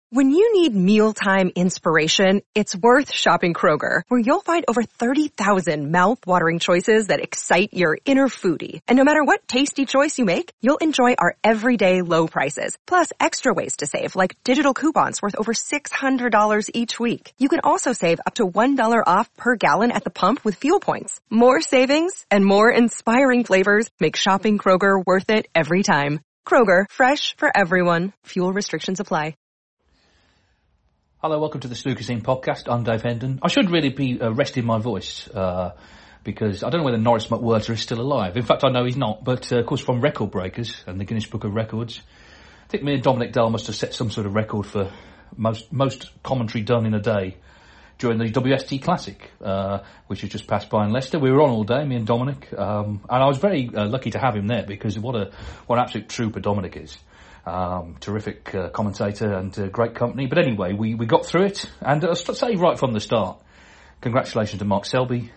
When you need mealtime inspiration, it's worth shopping Kroger, where you'll find over 30,000 mouth-watering choices that excite your inner foodie. And no matter what tasty choice you make, you'll enjoy our everyday low prices, plus extra ways to save, like digital coupons worth over $600 each week. You can also save up to $1 off per gallon at the pump with fuel points. More savings and more inspiring flavors make shopping Kroger worth it every time. Kroger, fresh for everyone. Fuel restrictions apply. Hello, welcome to the Snooker Scene podcast. I'm Dave Hendon. I should really be resting my voice because I don't know whether Norris McWhirter is still alive. In fact, I know he's not, but of course from Record Breakers and the Guinness Book of Records, I think me and Dominic Dale must have set some sort of record for most commentary done in a day during the WST Classic, which has just passed by in Leicester. We were on all day, me and Dominic, and I was very lucky to have him there because what an absolute trooper Dominic is. Terrific commentator and great company. But anyway, we got through it. And I'll say right from the start, congratulations to Mark Selby.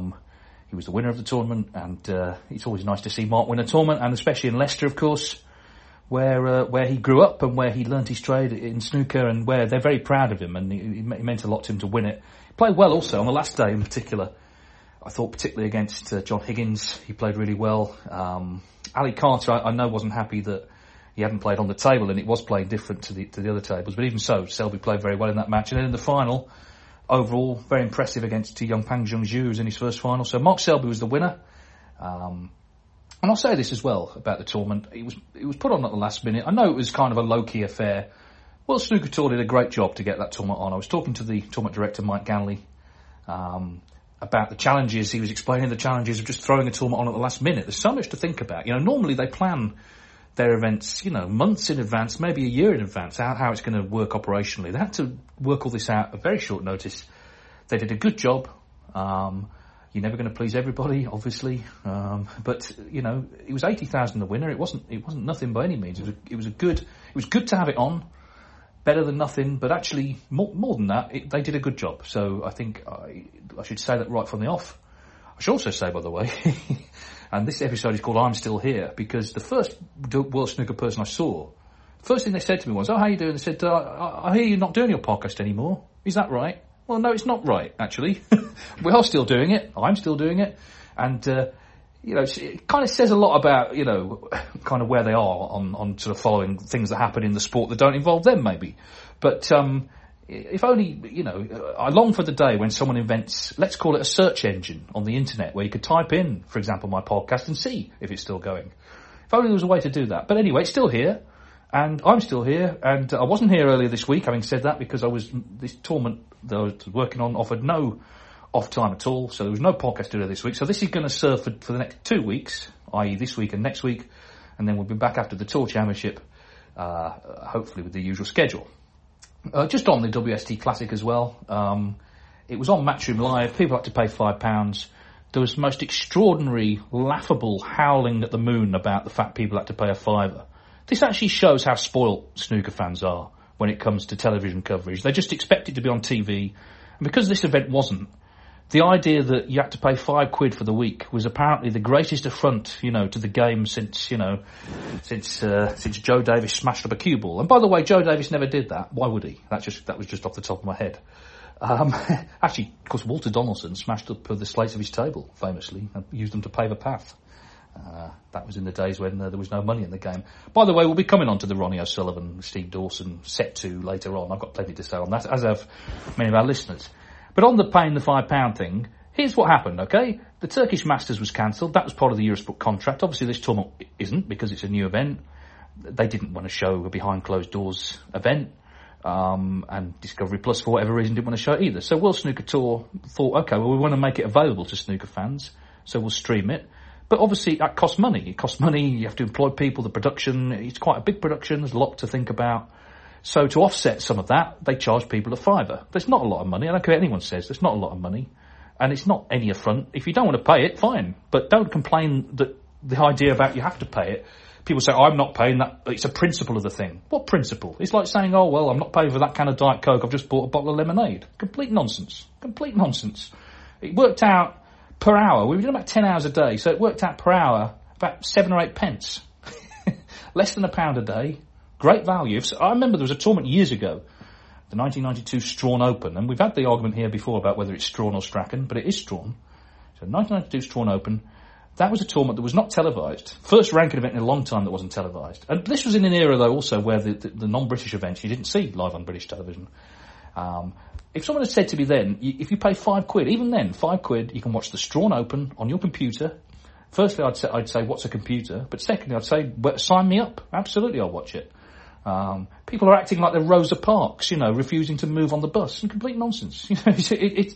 He was the winner of the tournament, and it's always nice to see Mark win a tournament, and especially in Leicester, of course, where he grew up and where he learnt his trade in snooker, and where they're very proud of him, and it meant a lot to him to win it. He played well also on the last day in particular. I thought particularly against John Higgins, he played really well. Ali Carter, I know wasn't happy that he hadn't played on the table, and it was playing different to the other tables. But even so, Selby played very well in that match. And then in the final, overall, very impressive against young Pang Junxu, who was in his first final. So Mark Selby was the winner. And I'll say this as well about the tournament. It was put on at the last minute. I know it was kind of a low-key affair. Well, Snooker Tour did a great job to get that tournament on. I was talking to the tournament director, Mike Ganley, about the challenges. He was explaining the challenges of just throwing a tournament on at the last minute. There's so much to think about. Normally they plan their events, months in advance, maybe a year in advance, how it's going to work operationally. They had to work all this out at very short notice. They did a good job. You're never going to please everybody, obviously, but it was 80,000 the winner. It wasn't nothing by any means. It was good to have it on, better than nothing. But actually, more than that, they did a good job. So I think I should say that right from the off. I should also say, by the way. And this episode is called I'm Still Here, because the first World Snooker person I saw, first thing they said to me was, "Oh, how you doing?" They said, I hear you're not doing your podcast anymore. Is that right? Well, no, it's not right, actually. We are still doing it. I'm still doing it. And, it kind of says a lot about, kind of where they are on sort of following things that happen in the sport that don't involve them, maybe. But, if only, I long for the day when someone invents, let's call it a search engine on the internet, where you could type in, for example, my podcast and see if it's still going. If only there was a way to do that. But anyway, it's still here, and I'm still here, and I wasn't here earlier this week, having said that, because this tournament that I was working on offered no off time at all, so there was no podcast earlier this week. So this is going to serve for the next 2 weeks, i.e. this week and next week, and then we'll be back after the Tour Championship, hopefully with the usual schedule. Just on the WST Classic as well, it was on Matchroom Live. People had to pay £5. There was most extraordinary, laughable howling at the moon about the fact people had to pay a £5. This actually shows how spoilt snooker fans are when it comes to television coverage. They just expect it to be on TV. And because this event wasn't, the idea that you had to pay £5 for the week was apparently the greatest affront, to the game since Joe Davis smashed up a cue ball. And by the way, Joe Davis never did that. Why would he? That was just off the top of my head. Actually, of course, Walter Donaldson smashed up the slates of his table, famously, and used them to pave a path. That was in the days when there was no money in the game. By the way, we'll be coming on to the Ronnie O'Sullivan, Steve Dawson set to later on. I've got plenty to say on that, as have many of our listeners. But on the paying the £5 thing, here's what happened, okay? The Turkish Masters was cancelled. That was part of the Eurosport contract. Obviously, this tournament isn't, because it's a new event. They didn't want to show a behind closed doors event. And Discovery Plus, for whatever reason, didn't want to show it either. So World Snooker Tour thought, okay, well, we want to make it available to snooker fans, so we'll stream it. But obviously, that costs money. It costs money. You have to employ people. The production, it's quite a big production. There's a lot to think about. So to offset some of that, they charge people a £5. There's not a lot of money. I don't care what anyone says. There's not a lot of money. And it's not any affront. If you don't want to pay it, fine. But don't complain that the idea about you have to pay it. People say, I'm not paying that. It's a principle of the thing. What principle? It's like saying, oh, well, I'm not paying for that can of Diet Coke. I've just bought a bottle of lemonade. Complete nonsense. Complete nonsense. It worked out per hour. We were doing about 10 hours a day. So it worked out per hour about 7 or 8 pence. Less than £1 a day. Great value. I remember there was a tournament years ago, the 1992 Strawn Open, and we've had the argument here before about whether it's Strawn or Strachan, but it is Strawn. So 1992 Strawn Open, that was a tournament that was not televised. First ranking event in a long time that wasn't televised. And this was in an era, though, also where the non-British events you didn't see live on British television. If someone had said to me then, if you pay £5, even then, £5, you can watch the Strawn Open on your computer. Firstly, I'd say, what's a computer? But secondly, I'd say, well, sign me up. Absolutely, I'll watch it. People are acting like they're Rosa Parks, refusing to move on the bus. It's complete nonsense. This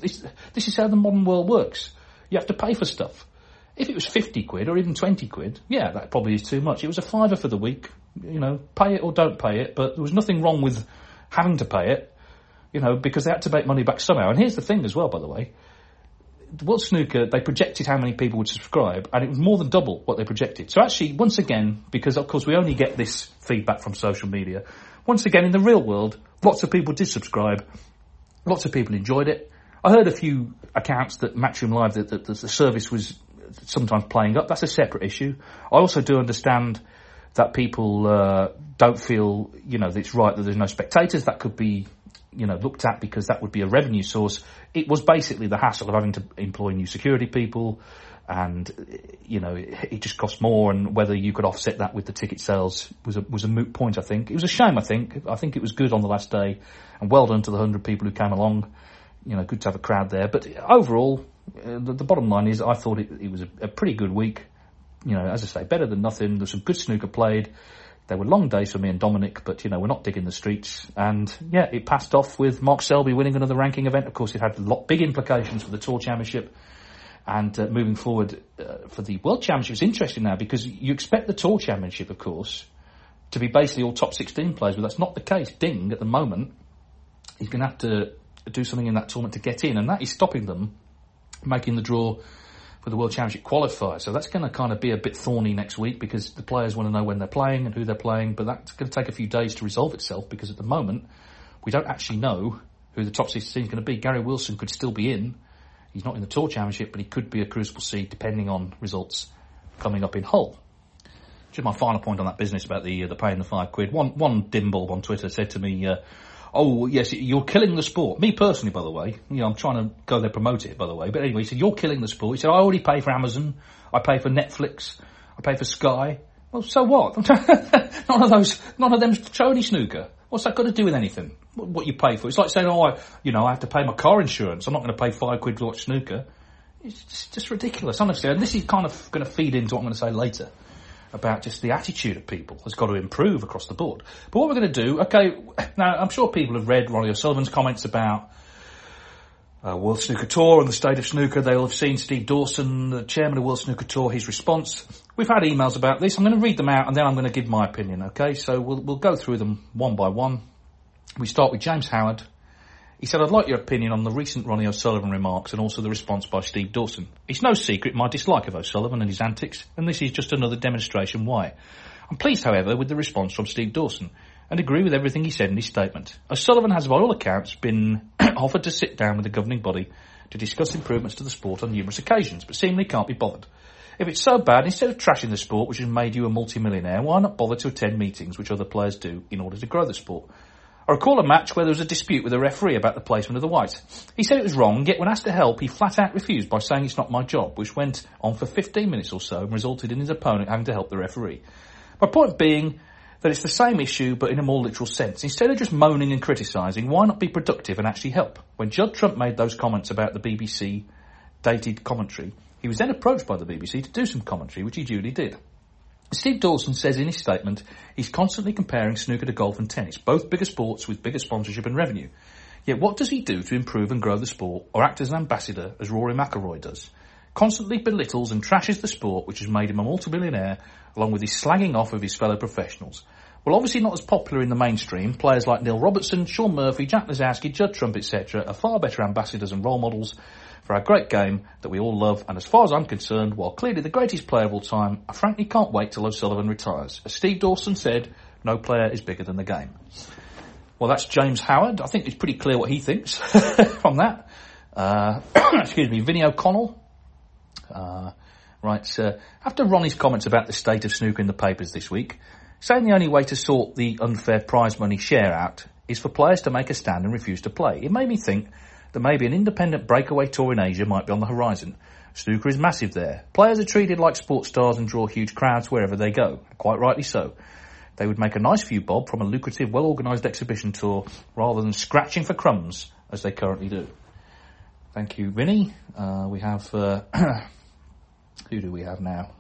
is how the modern world works. You have to pay for stuff. If it was £50 or even £20, yeah, that probably is too much. It was a £5 for the week. Pay it or don't pay it. But there was nothing wrong with having to pay it, because they had to make money back somehow. And here's the thing as well, by the way. World Snooker, they projected how many people would subscribe, and it was more than double what they projected. So actually, once again, because of course we only get this feedback from social media, once again in the real world, lots of people did subscribe, lots of people enjoyed it. I heard a few accounts that Matchroom Live, that the service was sometimes playing up. That's a separate issue. I also do understand that people don't feel, that it's right that there's no spectators. That could be looked at because that would be a revenue source. It was basically the hassle of having to employ new security people, and it just cost more, and whether you could offset that with the ticket sales was a moot point. I think it was a shame. I think it was good on the last day, and well done to the 100 people who came along. Good to have a crowd there. But overall, the bottom line is I thought it was a pretty good week. As I say, better than nothing. There's some good snooker played. They were long days for me and Dominic, but, we're not digging the streets. And, yeah, it passed off with Mark Selby winning another ranking event. Of course, it had big implications for the Tour Championship. And moving forward for the World Championship, it's interesting now because you expect the Tour Championship, of course, to be basically all top 16 players, but that's not the case. Ding, at the moment, he's going to have to do something in that tournament to get in, and that is stopping them making the draw for the World Championship qualifier. So that's going to kind of be a bit thorny next week because the players want to know when they're playing and who they're playing, but that's going to take a few days to resolve itself because at the moment we don't actually know who the top 16 is going to be. Gary Wilson could still be in. He's not in the Tour Championship, but he could be a Crucible seed depending on results coming up in Hull. Just my final point on that business about the paying the £5. One dimbulb on Twitter said to me, oh, yes, you're killing the sport. Me personally, by the way. I'm trying to go there promote it, by the way. But anyway, he said, you're killing the sport. He said, I already pay for Amazon. I pay for Netflix. I pay for Sky. Well, so what? None of them's show any snooker. What's that got to do with anything? What you pay for? It's like saying, I have to pay my car insurance. I'm not going to pay £5 to watch snooker. It's just ridiculous, honestly. And this is kind of going to feed into what I'm going to say later about just the attitude of people has got to improve across the board. But what we're going to do, okay, now I'm sure people have read Ronnie O'Sullivan's comments about World Snooker Tour and the state of snooker. They'll have seen Steve Dawson, the chairman of World Snooker Tour, his response. We've had emails about this. I'm going to read them out and then I'm going to give my opinion, okay? So we'll go through them one by one. We start with James Howard. He said, I'd like your opinion on the recent Ronnie O'Sullivan remarks and also the response by Steve Dawson. It's no secret my dislike of O'Sullivan and his antics, and this is just another demonstration why. I'm pleased, however, with the response from Steve Dawson and agree with everything he said in his statement. O'Sullivan has, by all accounts, been offered to sit down with the governing body to discuss improvements to the sport on numerous occasions, but seemingly can't be bothered. If it's so bad, instead of trashing the sport, which has made you a multi-millionaire, why not bother to attend meetings, which other players do, in order to grow the sport? I recall a match where there was a dispute with a referee about the placement of the white. He said it was wrong, yet when asked to help, he flat out refused by saying it's not my job, which went on for 15 minutes or so and resulted in his opponent having to help the referee. My point being that it's the same issue but in a more literal sense. Instead of just moaning and criticising, why not be productive and actually help? When Judd Trump made those comments about the BBC dated commentary, he was then approached by the BBC to do some commentary, which he duly did. Steve Dawson says in his statement he's constantly comparing snooker to golf and tennis, both bigger sports with bigger sponsorship and revenue. Yet what does he do to improve and grow the sport or act as an ambassador as Rory McIlroy does? Constantly belittles and trashes the sport, which has made him a multi-billionaire, along with his slagging off of his fellow professionals. Well, obviously not as popular in the mainstream. Players like Neil Robertson, Shaun Murphy, Jack Lisowski, Judd Trump, etc. are far better ambassadors and role models for our great game that we all love, and as far as I'm concerned, while clearly the greatest player of all time, I frankly can't wait till O'Sullivan retires. As Steve Dawson said, no player is bigger than the game. Well, that's James Howard. I think it's pretty clear what he thinks from that. Excuse me, Vinnie O'Connell. After Ronnie's comments about the state of snooker in the papers this week, saying the only way to sort the unfair prize money share out is for players to make a stand and refuse to play. It made me think that maybe an independent breakaway tour in Asia might be on the horizon. Snooker is massive there. Players are treated like sports stars and draw huge crowds wherever they go. Quite rightly so. They would make a nice few bob from a lucrative, well-organised exhibition tour rather than scratching for crumbs as they currently do. Thank you, Vinny. We have... who do we have now?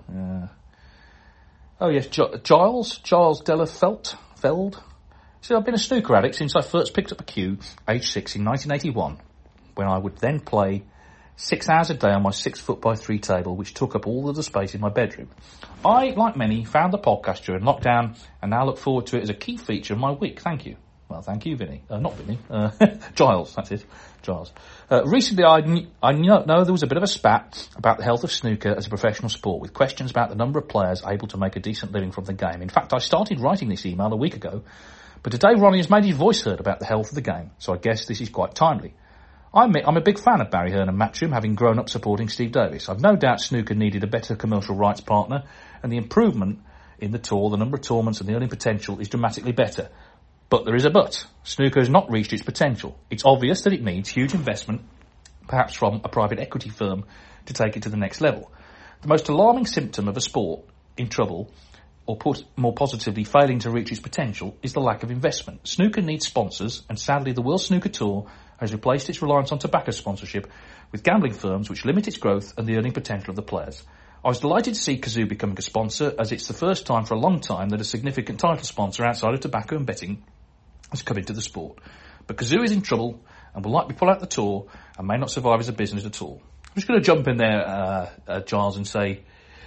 Oh yes, Giles Delafeld. So I've been a snooker addict since I first picked up a cue, age 6 in 1981, when I would then play 6 hours a day on my 6'3" table, which took up all of the space in my bedroom. I, like many, found the podcast during lockdown and now look forward to it as a key feature of my week. Thank you. Well, thank you, Vinny. Not Vinny. Giles, that's it. Giles. Recently, I know there was a bit of a spat about the health of snooker as a professional sport, with questions about the number of players able to make a decent living from the game. In fact, I started writing this email a week ago, but today Ronnie has made his voice heard about the health of the game, so I guess this is quite timely. I'm a big fan of Barry Hearn and Matchroom, having grown up supporting Steve Davis. I've no doubt snooker needed a better commercial rights partner, and the improvement in the tour, the number of tournaments and the earning potential is dramatically better. But there is a but. Snooker has not reached its potential. It's obvious that it needs huge investment, perhaps from a private equity firm, to take it to the next level. The most alarming symptom of a sport in trouble, or put more positively, failing to reach its potential, is the lack of investment. Snooker needs sponsors, and sadly the World Snooker Tour has replaced its reliance on tobacco sponsorship with gambling firms which limit its growth and the earning potential of the players. I was delighted to see Kazoo becoming a sponsor, as it's the first time for a long time that a significant title sponsor outside of tobacco and betting has come into the sport. But Kazoo is in trouble and will likely pull out the tour and may not survive as a business at all. I'm just going to jump in there, Giles, and say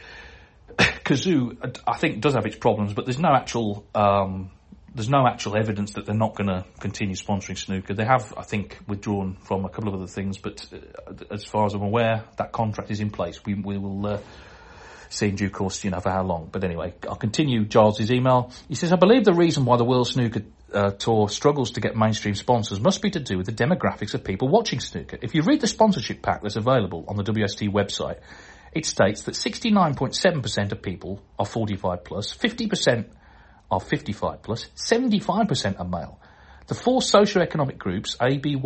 Kazoo, I think, does have its problems, but there's no actual evidence that they're not going to continue sponsoring snooker. They have, I think, withdrawn from a couple of other things, but as far as I'm aware, that contract is in place. We will see in due course, for how long. But anyway, I'll continue Giles's email. He says, I believe the reason why the World Snooker Tour struggles to get mainstream sponsors must be to do with the demographics of people watching snooker. If you read the sponsorship pack that's available on the WST website, it states that 69.7% of people are 45 plus, 50% are 55 plus, 75% are male. The four socio-economic groups, A, B,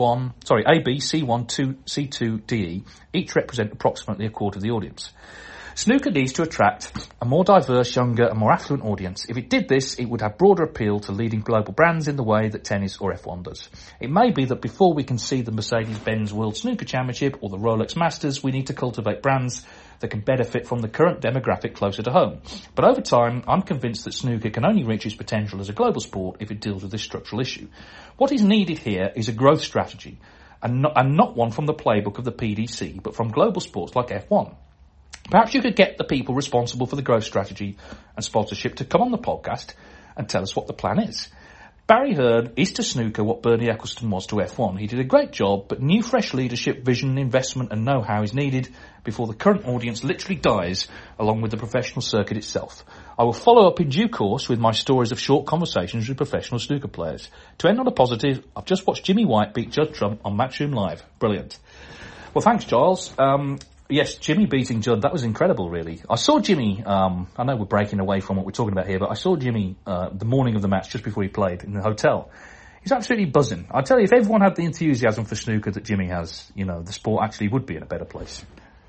C1, 2, C2, DE, each represent approximately a quarter of the audience. Snooker needs to attract a more diverse, younger and more affluent audience. If it did this, it would have broader appeal to leading global brands in the way that tennis or F1 does. It may be that before we can see the Mercedes-Benz World Snooker Championship or the Rolex Masters, we need to cultivate brands that can benefit from the current demographic closer to home. But over time, I'm convinced that snooker can only reach its potential as a global sport if it deals with this structural issue. What is needed here is a growth strategy, and not one from the playbook of the PDC, but from global sports like F1. Perhaps you could get the people responsible for the growth strategy and sponsorship to come on the podcast and tell us what the plan is. Barry Hearn is to snooker what Bernie Ecclestone was to F1. He did a great job, but new fresh leadership, vision, investment and know-how is needed before the current audience literally dies, along with the professional circuit itself. I will follow up in due course with my stories of short conversations with professional snooker players. To end on a positive, I've just watched Jimmy White beat Judd Trump on Matchroom Live. Brilliant. Well, thanks, Giles. Yes, Jimmy beating Judd, that was incredible, really. I saw Jimmy, I know we're breaking away from what we're talking about here, but I saw Jimmy the morning of the match, just before he played, in the hotel. He's absolutely buzzing. I tell you, if everyone had the enthusiasm for snooker that Jimmy has, the sport actually would be in a better place.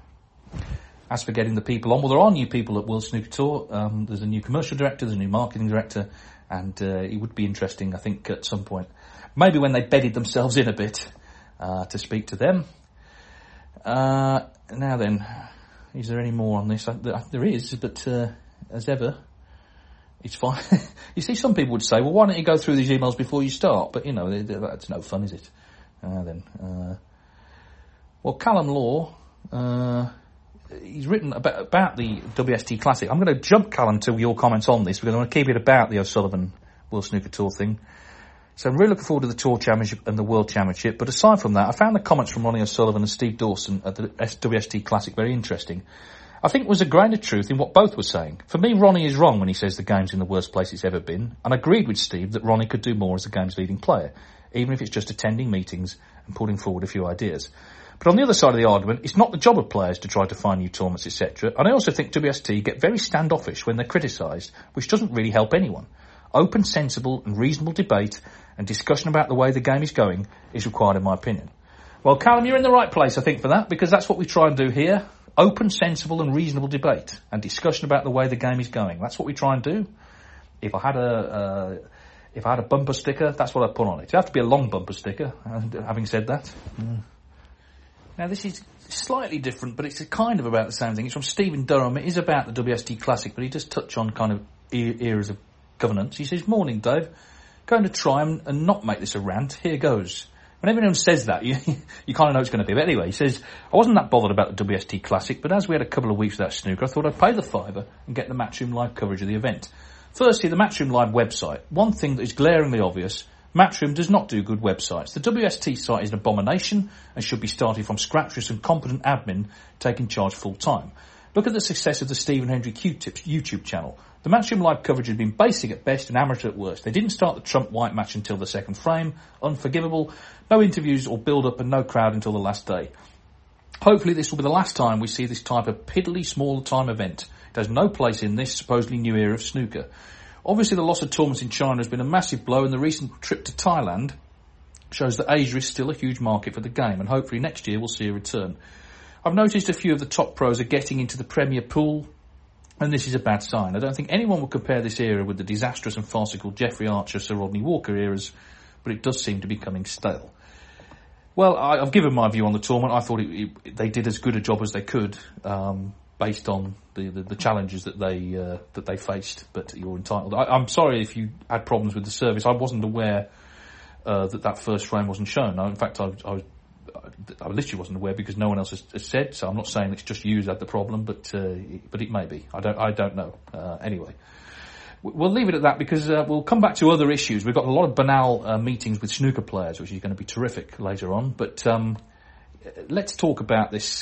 As for getting the people on, well, there are new people at World Snooker Tour. There's a new commercial director, there's a new marketing director, and it would be interesting, I think, at some point, maybe when they bedded themselves in a bit, to speak to them. Now then, is there any more on this? There is, but as ever, it's fine. You see, some people would say, well, why don't you go through these emails before you start? But, that's no fun, is it? Well, Callum Law, he's written about the WST Classic. I'm going to jump, Callum, to your comments on this, because I want to keep it about the O'Sullivan World Snooker Tour thing. So I'm really looking forward to the Tour Championship and the World Championship. But aside from that, I found the comments from Ronnie O'Sullivan and Steve Dawson at the WST Classic very interesting. I think there was a grain of truth in what both were saying. For me, Ronnie is wrong when he says the game's in the worst place it's ever been. And I agreed with Steve that Ronnie could do more as the game's leading player, even if it's just attending meetings and putting forward a few ideas. But on the other side of the argument, it's not the job of players to try to find new tournaments, etc. And I also think WST get very standoffish when they're criticised, which doesn't really help anyone. Open, sensible and reasonable debate and discussion about the way the game is going is required in my opinion. Well, Callum, you're in the right place, I think, for that, because that's what we try and do here. Open, sensible and reasonable debate and discussion about the way the game is going. That's what we try and do. If I had a bumper sticker, that's what I'd put on it. It'd have to be a long bumper sticker, having said that. Now, this is slightly different, but it's kind of about the same thing. It's from Stephen Durham. It is about the WST Classic, but he does touch on kind of eras of governance. He says, "Morning, Dave. Going to try and not make this a rant. Here goes." Whenever anyone says that, you kind of know it's going to be. But anyway, he says, "I wasn't that bothered about the WST Classic, but as we had a couple of weeks without snooker, I thought I'd pay the £5 and get the Matchroom Live coverage of the event. Firstly, the Matchroom Live website. One thing that is glaringly obvious, Matchroom does not do good websites. The WST site is an abomination and should be started from scratch with some competent admin taking charge full time. Look at the success of the Stephen Hendry Q-Tips YouTube channel. The Matchroom Live coverage has been basic at best and amateur at worst. They didn't start the Trump-White match until the second frame. Unforgivable. No interviews or build-up and no crowd until the last day. Hopefully this will be the last time we see this type of piddly small-time event. It has no place in this supposedly new era of snooker. Obviously the loss of tournaments in China has been a massive blow, and the recent trip to Thailand shows that Asia is still a huge market for the game, and hopefully next year we'll see a return. I've noticed a few of the top pros are getting into the Premier pool, and this is a bad sign. I don't think anyone will compare this era with the disastrous and farcical Geoffrey Archer, Sir Rodney Walker eras, but it does seem to be becoming stale." Well, I've given my view on the tournament. I thought they did as good a job as they could, based on the challenges that they faced. But you're entitled. I'm sorry if you had problems with the service. I wasn't aware that first frame wasn't shown. In fact, I literally wasn't aware because no one else has said. So I'm not saying it's just you that had the problem, but it may be. I don't know. Anyway. We'll leave it at that because we'll come back to other issues. We've got a lot of banal meetings with snooker players, which is going to be terrific later on. But let's talk about this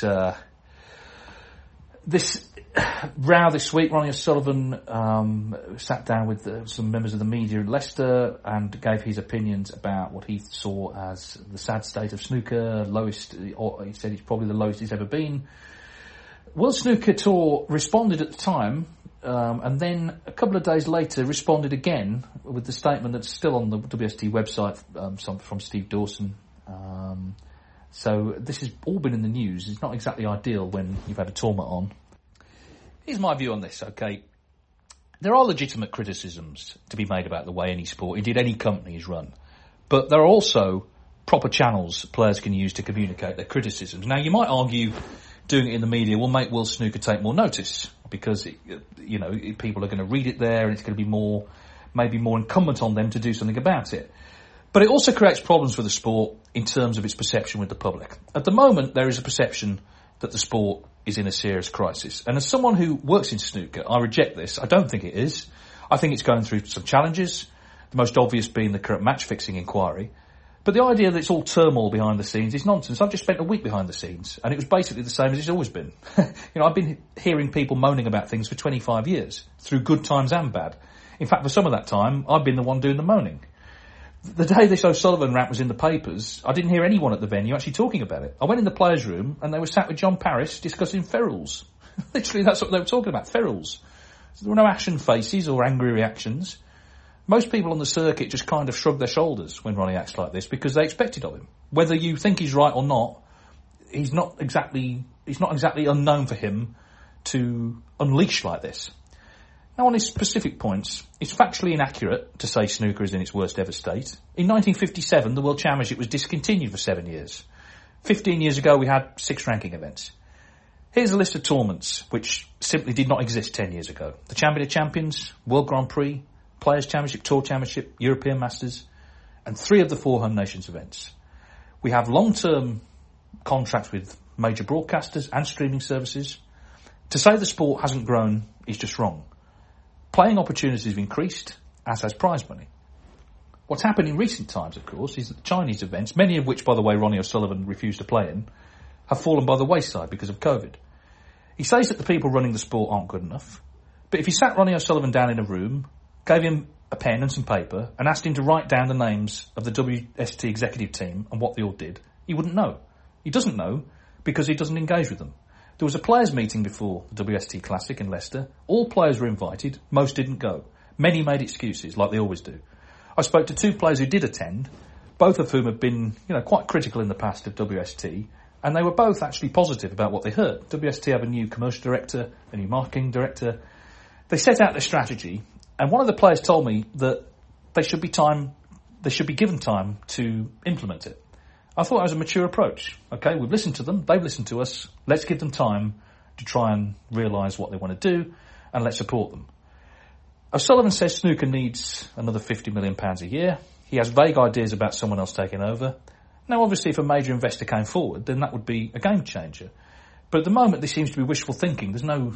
row this week. Ronnie O'Sullivan sat down with some members of the media in Leicester and gave his opinions about what he saw as the sad state of snooker, lowest, or he said it's probably the lowest it's ever been. World Snooker Tour responded at the time, and then a couple of days later responded again with the statement that's still on the WST website from Steve Dawson. So this has all been in the news. It's not exactly ideal when you've had a tournament on. Here's my view on this, okay? There are legitimate criticisms to be made about the way any sport, indeed any company, is run. But there are also proper channels players can use to communicate their criticisms. Now, you might argue doing it in the media will make World Snooker take more notice because, people are going to read it there and it's going to be maybe more incumbent on them to do something about it. But it also creates problems for the sport in terms of its perception with the public. At the moment, there is a perception that the sport is in a serious crisis. And as someone who works in snooker, I reject this. I don't think it is. I think it's going through some challenges, the most obvious being the current match-fixing inquiry. But the idea that it's all turmoil behind the scenes is nonsense. I've just spent a week behind the scenes, and it was basically the same as it's always been. I've been hearing people moaning about things for 25 years, through good times and bad. In fact, for some of that time, I've been the one doing the moaning. The day this O'Sullivan rant was in the papers, I didn't hear anyone at the venue actually talking about it. I went in the players' room, and they were sat with John Parris discussing ferrules. Literally, that's what they were talking about, ferrules. So there were no ashen faces or angry reactions. Most people on the circuit just kind of shrug their shoulders when Ronnie acts like this because they expect it of him. Whether you think he's right or not, it's not exactly unknown for him to unleash like this. Now, on his specific points, it's factually inaccurate to say snooker is in its worst ever state. In 1957, the World Championship was discontinued for 7 years. 15 years ago, we had 6 ranking events. Here's a list of tournaments which simply did not exist 10 years ago. The Champion of Champions, World Grand Prix, Players' Championship, Tour Championship, European Masters, and 3 of the 4 Home Nations events. We have long-term contracts with major broadcasters and streaming services. To say the sport hasn't grown is just wrong. Playing opportunities have increased, as has prize money. What's happened in recent times, of course, is that the Chinese events, many of which, by the way, Ronnie O'Sullivan refused to play in, have fallen by the wayside because of COVID. He says that the people running the sport aren't good enough, but if you sat Ronnie O'Sullivan down in a room, gave him a pen and some paper, and asked him to write down the names of the WST executive team and what they all did, he wouldn't know. He doesn't know because he doesn't engage with them. There was a players' meeting before the WST Classic in Leicester. All players were invited. Most didn't go. Many made excuses, like they always do. I spoke to 2 players who did attend, both of whom have been, quite critical in the past of WST, and they were both actually positive about what they heard. WST have a new commercial director, a new marketing director. They set out their strategy, and one of the players told me that they should be given time to implement it. I thought that was a mature approach. Okay, we've listened to them, they've listened to us, let's give them time to try and realise what they want to do, and let's support them. O'Sullivan says snooker needs another £50 million a year. He has vague ideas about someone else taking over. Now, obviously, if a major investor came forward, then that would be a game changer. But at the moment, this seems to be wishful thinking. There's no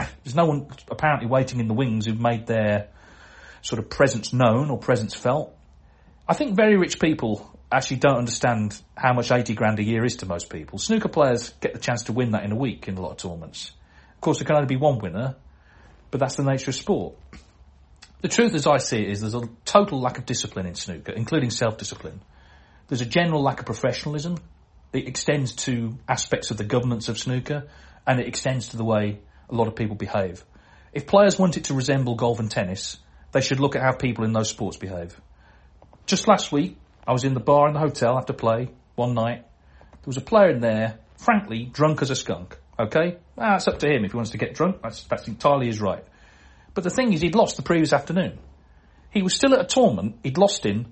one apparently waiting in the wings who've made their sort of presence known or presence felt. I think very rich people actually don't understand how much 80 grand a year is to most people. Snooker players get the chance to win that in a week in a lot of tournaments. Of course, there can only be one winner, but that's the nature of sport. The truth, as I see it, is there's a total lack of discipline in snooker, including self-discipline. There's a general lack of professionalism. It extends to aspects of the governance of snooker, and it extends to the way a lot of people behave. If players want it to resemble golf and tennis, they should look at how people in those sports behave. Just last week, I was in the bar in the hotel after play, one night. There was a player in there, frankly, drunk as a skunk. Okay? It's up to him if he wants to get drunk. That's entirely his right. But the thing is, he'd lost the previous afternoon. He was still at a tournament he'd lost in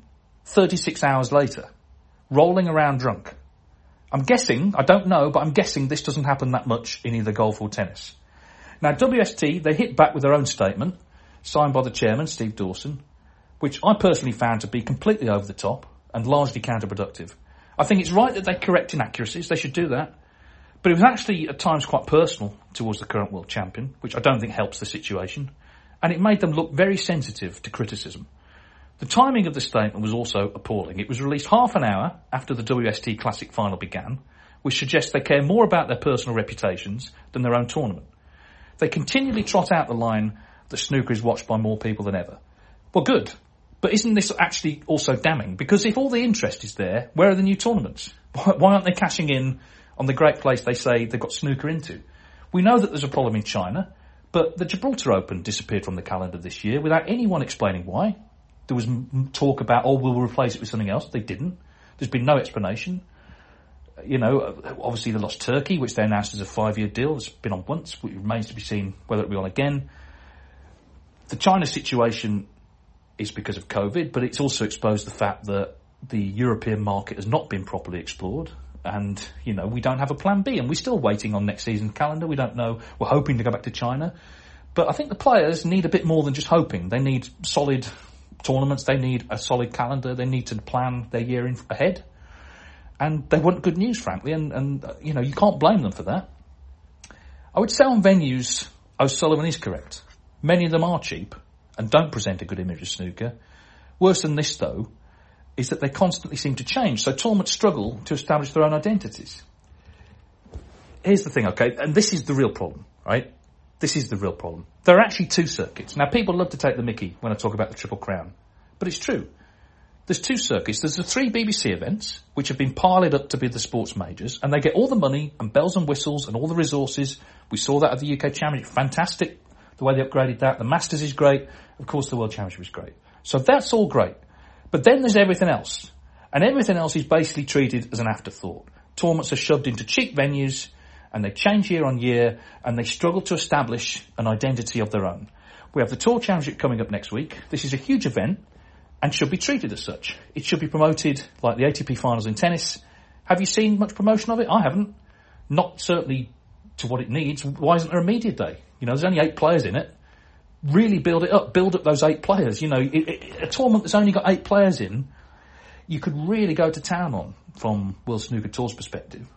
36 hours later, rolling around drunk. I'm guessing, I don't know, but I'm guessing this doesn't happen that much in either golf or tennis. Now, WST, they hit back with their own statement, signed by the chairman, Steve Dawson, which I personally found to be completely over the top and largely counterproductive. I think it's right that they correct inaccuracies, they should do that. But it was actually at times quite personal towards the current world champion, which I don't think helps the situation. And it made them look very sensitive to criticism. The timing of the statement was also appalling. It was released half an hour after the WST Classic final began, which suggests they care more about their personal reputations than their own tournament. They continually trot out the line that snooker is watched by more people than ever. Well, good. But isn't this actually also damning? Because if all the interest is there, where are the new tournaments? Why aren't they cashing in on the great place they say they've got snooker into? We know that there's a problem in China, but the Gibraltar Open disappeared from the calendar this year without anyone explaining why. There was talk about, we'll replace it with something else. They didn't. There's been no explanation. Obviously they lost Turkey, which they announced as a 5-year deal. It's been on once. It remains to be seen whether it'll be on again. The China situation is because of COVID, but it's also exposed the fact that the European market has not been properly explored. And, we don't have a plan B, and we're still waiting on next season's calendar. We don't know. We're hoping to go back to China. But I think the players need a bit more than just hoping. They need solid tournaments. They need a solid calendar. They need to plan their year in ahead. And they want good news, frankly, and you can't blame them for that. I would say on venues, O'Sullivan is correct. Many of them are cheap and don't present a good image of snooker. Worse than this, though, is that they constantly seem to change, so tournaments struggle to establish their own identities. Here's the thing, okay, and this is the real problem, right? This is the real problem. There are actually 2 circuits. Now, people love to take the mickey when I talk about the Triple Crown, but it's true. There's 2 circuits. There's the 3 BBC events, which have been piled up to be the sports majors, and they get all the money and bells and whistles and all the resources. We saw that at the UK Championship. Fantastic, the way they upgraded that. The Masters is great. Of course, the World Championship is great. So that's all great. But then there's everything else. And everything else is basically treated as an afterthought. Tournaments are shoved into cheap venues, and they change year on year, and they struggle to establish an identity of their own. We have the Tour Championship coming up next week. This is a huge event, and should be treated as such. It should be promoted like the ATP finals in tennis. Have you seen much promotion of it? I haven't. Not certainly to what it needs. Why isn't there a media day? There's only 8 players in it. Really build it up. Build up those 8 players. A tournament that's only got 8 players in, you could really go to town on from World Snooker Tour's perspective.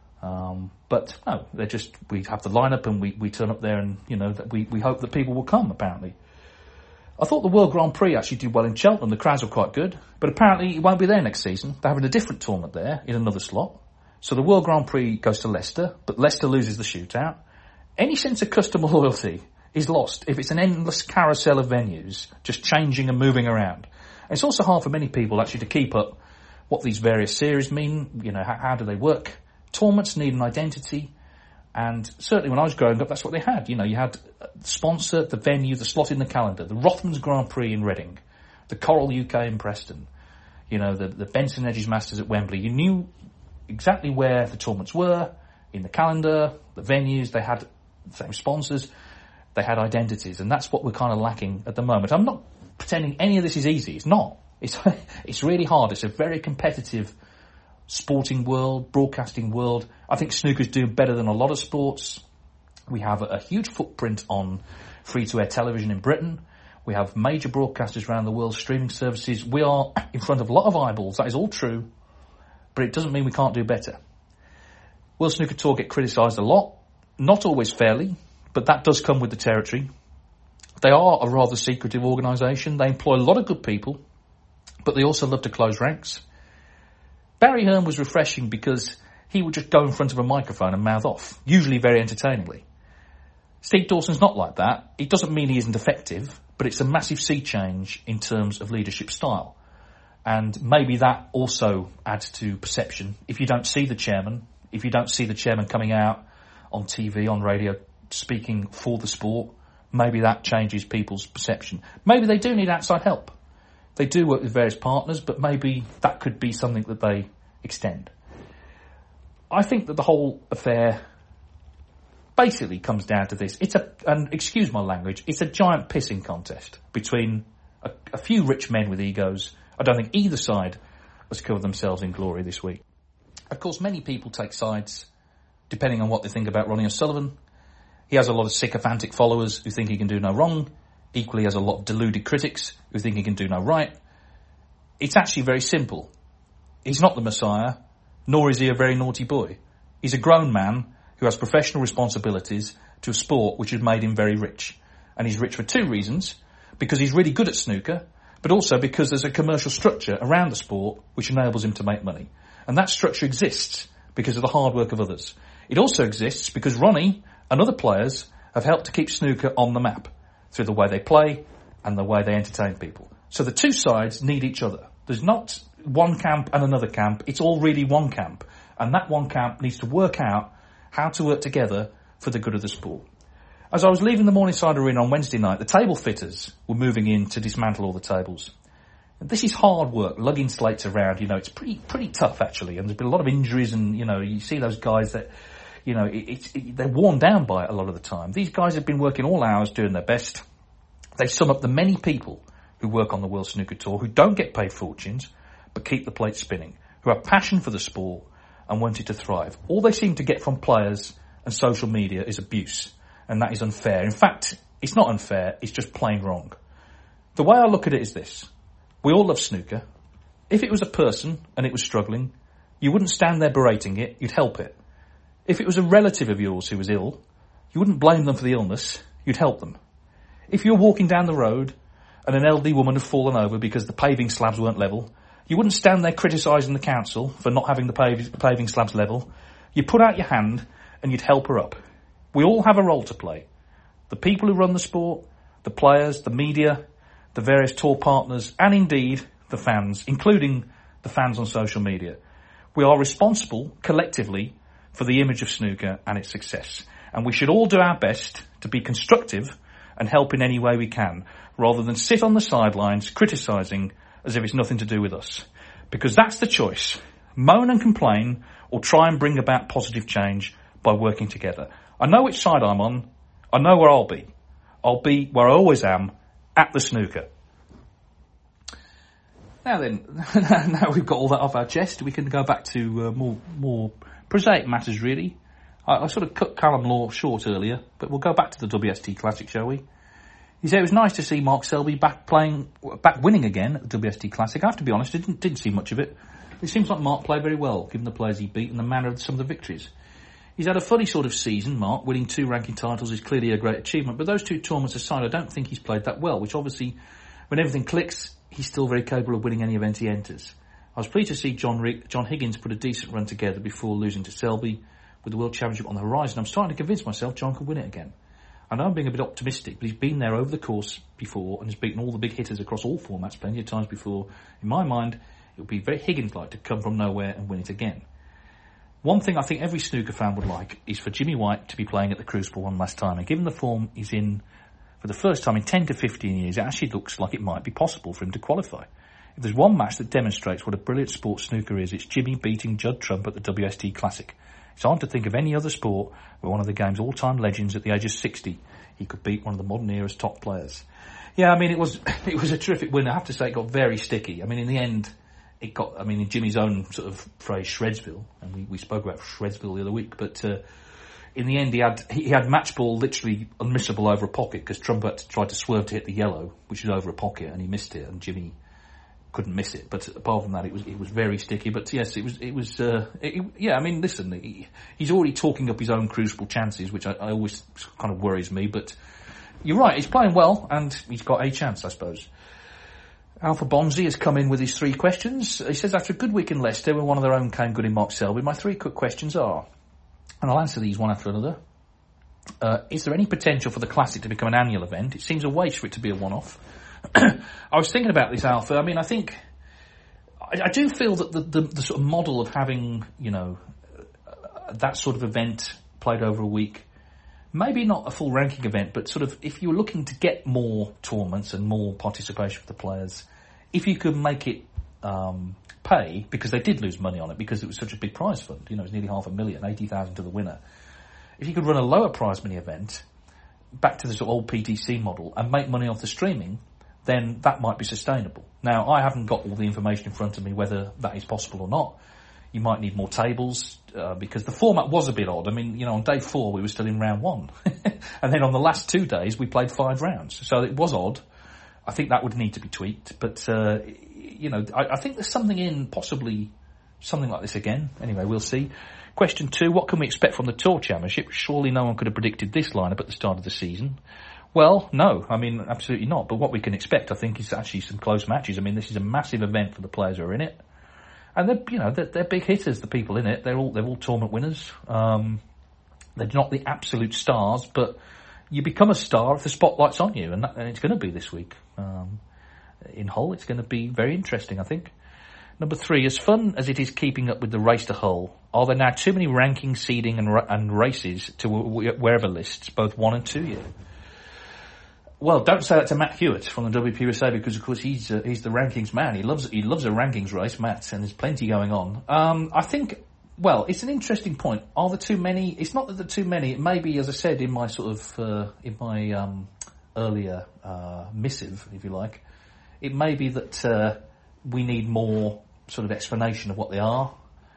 But no, we have the lineup and we turn up there and, that we hope that people will come, apparently. I thought the World Grand Prix actually did well in Cheltenham. The crowds were quite good. But apparently it won't be there next season. They're having a different tournament there in another slot. So the World Grand Prix goes to Leicester, but Leicester loses the shootout. Any sense of customer loyalty is lost if it's an endless carousel of venues just changing and moving around. And it's also hard for many people actually to keep up what these various series mean. How do they work? Tournaments need an identity, and certainly when I was growing up, that's what they had. You know, you had the sponsor, the venue, the slot in the calendar, the Rothmans Grand Prix in Reading, the Coral UK in Preston, you know, the Benson Hedges Masters at Wembley. You knew exactly where the tournaments were in the calendar, the venues. They had the same sponsors, they had identities, and that's what we're kind of lacking at the moment. I'm not pretending any of this is easy. It's not. It's really hard. It's a very competitive sporting world, broadcasting world. I think snooker's doing better than a lot of sports. We have a huge footprint on free-to-air television in Britain. We have major broadcasters around the world, streaming services. We are in front of a lot of eyeballs. That is all true, but it doesn't mean we can't do better. World Snooker Tour get criticised a lot, not always fairly, but that does come with the territory. They are a rather secretive organisation. They employ a lot of good people, but they also love to close ranks. Barry Hearn was refreshing because he would just go in front of a microphone and mouth off, usually very entertainingly. Steve Dawson's not like that. It doesn't mean he isn't effective, but it's a massive sea change in terms of leadership style. And maybe that also adds to perception. If you don't see the chairman, if you don't see the chairman coming out on TV, on radio, speaking for the sport, maybe that changes people's perception. Maybe they do need outside help. They do work with various partners, but maybe that could be something that they extend. I think that the whole affair basically comes down to this. And excuse my language, it's a giant pissing contest between a few rich men with egos. I don't think either side has covered themselves in glory this week. Of course, many people take sides depending on what they think about Ronnie O'Sullivan. He has a lot of sycophantic followers who think he can do no wrong. Equally has a lot of deluded critics who think he can do no right. It's actually very simple. He's not the Messiah, nor is he a very naughty boy. He's a grown man who has professional responsibilities to a sport which has made him very rich. And he's rich for two reasons. Because he's really good at snooker, but also because there's a commercial structure around the sport which enables him to make money. And that structure exists because of the hard work of others. It also exists because Ronnie and other players have helped to keep snooker on the map through the way they play and the way they entertain people. So the two sides need each other. There's not one camp and another camp. It's all really one camp. And that one camp needs to work out how to work together for the good of the sport. As I was leaving the Morningside Arena on Wednesday night, the table fitters were moving in to dismantle all the tables. And this is hard work, lugging slates around. You know, it's pretty tough, actually. And there's been a lot of injuries and, you know, you see those guys that, you know, they're worn down by it a lot of the time. These guys have been working all hours doing their best. They sum up the many people who work on the World Snooker Tour who don't get paid fortunes but keep the plate spinning, who have passion for the sport and want it to thrive. All they seem to get from players and social media is abuse, and that is unfair. In fact, it's not unfair, it's just plain wrong. The way I look at it is this. We all love snooker. If it was a person and it was struggling, you wouldn't stand there berating it, you'd help it. If it was a relative of yours who was ill, you wouldn't blame them for the illness, you'd help them. If you're walking down the road and an elderly woman had fallen over because the paving slabs weren't level, you wouldn't stand there criticising the council for not having the paving slabs level. You'd put out your hand and you'd help her up. We all have a role to play. The people who run the sport, the players, the media, the various tour partners, and indeed the fans, including the fans on social media. We are responsible, collectively, for the image of snooker and its success. And we should all do our best to be constructive and help in any way we can, rather than sit on the sidelines criticising as if it's nothing to do with us. Because that's the choice. Moan and complain, or try and bring about positive change by working together. I know which side I'm on. I know where I'll be. I'll be where I always am, at the snooker. Now then, now we've got all that off our chest, we can go back to more prosaic matters, really. I sort of cut Callum Law short earlier, but we'll go back to the WST Classic, shall we? You say it was nice to see Mark Selby back winning again at the WST Classic. I have to be honest, I didn't see much of it. It seems like Mark played very well, given the players he beat and the manner of some of the victories. He's had a funny sort of season, Mark. Winning 2 ranking titles is clearly a great achievement, but those 2 tournaments aside, I don't think he's played that well, which obviously, when everything clicks, he's still very capable of winning any event he enters. I was pleased to see John Higgins put a decent run together before losing to Selby. With the World Championship on the horizon, I'm starting to convince myself John can win it again. I know I'm being a bit optimistic, but he's been there over the course before and has beaten all the big hitters across all formats plenty of times before. In my mind, it would be very Higgins-like to come from nowhere and win it again. One thing I think every snooker fan would like is for Jimmy White to be playing at the Crucible one last time. And given the form he's in for the first time in 10 to 15 years, it actually looks like it might be possible for him to qualify. If there's one match that demonstrates what a brilliant sport snooker is, it's Jimmy beating Judd Trump at the WST Classic. It's hard to think of any other sport where one of the game's all-time legends at the age of 60, he could beat one of the modern era's top players. Yeah, I mean, it was a terrific win. I have to say it got very sticky. I mean, in the end, it got, I mean, in Jimmy's own sort of phrase, Shredsville, and we spoke about Shredsville the other week, but in the end he had match ball literally unmissable over a pocket because Trump had to try to swerve to hit the yellow, which was over a pocket, and he missed it, and Jimmy couldn't miss it. But apart from that, it was very sticky. But yes, yeah, I mean, listen, he's already talking up his own Crucible chances, which I always kind of worries me, but you're right, he's playing well, and he's got a chance, I suppose. Alpha Bonzi has come in with his 3 questions. He says, after a good week in Leicester, when one of their own came good in Mark Selby, my 3 quick questions are, and I'll answer these one after another. Is there any potential for the Classic to become an annual event? It seems a waste for it to be a one-off. I was thinking about this, Alpha. I mean, I think I do feel that the sort of model of having, you know, that sort of event played over a week, maybe not a full ranking event, but sort of if you're looking to get more tournaments and more participation for the players, if you could make it pay, because they did lose money on it because it was such a big prize fund, you know, it was nearly $500,000, 80,000 to the winner. If you could run a lower prize money event back to the sort of old PTC model and make money off the streaming, then that might be sustainable. Now, I haven't got all the information in front of me whether that is possible or not. You might need more tables, because the format was a bit odd. I mean, you know, on day 4 we were still in round 1. And then on the last 2 days we played 5 rounds. So it was odd. I think that would need to be tweaked. But, you know, I think there's something in possibly something like this again. Anyway, we'll see. Question 2, what can we expect from the Tour Championship? Surely no one could have predicted this lineup at the start of the season. Well, no, I mean, absolutely not. But what we can expect, I think, is actually some close matches. I mean, this is a massive event for the players who are in it. And they're, you know, they're big hitters, the people in it. They're all tournament winners. They're not the absolute stars, but you become a star if the spotlight's on you, and it's going to be this week. In Hull, it's going to be very interesting, I think. Number 3, as fun as it is keeping up with the race to Hull, are there now too many ranking, seeding and races to wherever lists, both 1 and 2 year? Well, don't say that to Matt Hewitt from the WPUSA, because of course he's the rankings man. He loves a rankings race, Matt, and there's plenty going on. I think, well, it's an interesting point. Are there too many? It's not that there are too many. It may be, as I said in my sort of earlier missive, if you like, it may be that we need more sort of explanation of what they are.